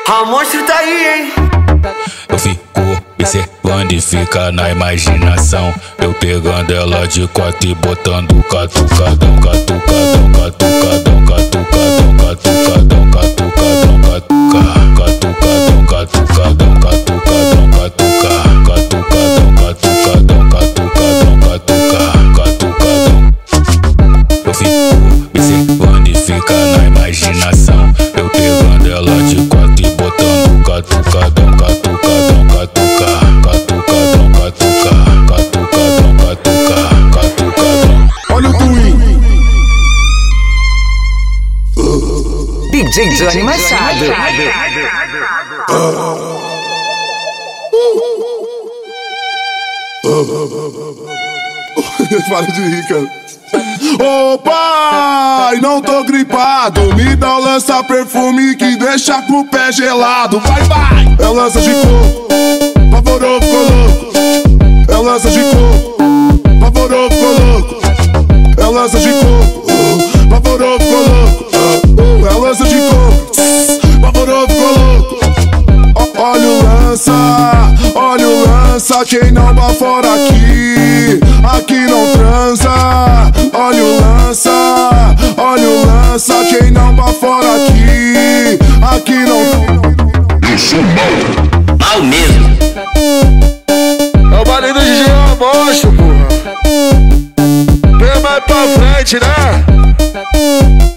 A monstro tá aí, hein? Eu fico observando e fica na imaginação. Eu pegando ela de quatro e botando catucadão, catucadão, catucadão, catucadão, catucadão, catucadão, catucadão, catucadão, catucadão, catucadão, catucadão, catucadão, catucadão. Eu fico observando e fica na imaginação. Eu pegando ela de quatro e botando catucadão, catucadão, catucadão, catucadão, catucadão. Olha o Twin. DJ Johnny Machado. Para de rir, cara. Ô pai, não tô gripado. Me dá o lança-perfume que deixa com o pé gelado. Vai, vai! É lança de coco, pavorou, ficou louco. É lança de coco, pavorou, ficou louco. É lança de coco, pavorou, ficou louco. É lança de coco, pavorou, ficou louco. Olha o lança, quem não bafora aqui, aqui não transa. Olha o lança, quem não bafora aqui, aqui não. Eu sou mal mesmo. É o barulho do DJ Monstro, porra. Vem mais pra frente, né?